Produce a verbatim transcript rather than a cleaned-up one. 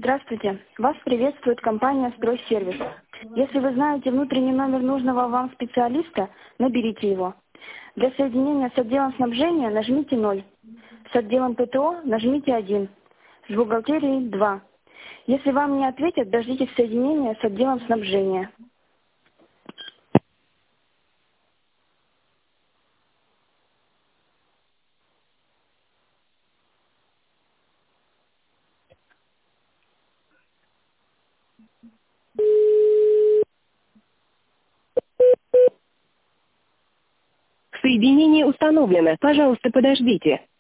Здравствуйте. Вас приветствует компания «Стройсервис». Если вы знаете внутренний номер нужного вам специалиста, наберите его. Для соединения с отделом снабжения нажмите ноль. С отделом ПТО нажмите один. С бухгалтерией два. Если вам не ответят, дождитесь соединения с отделом снабжения. Соединение установлено. Пожалуйста, подождите.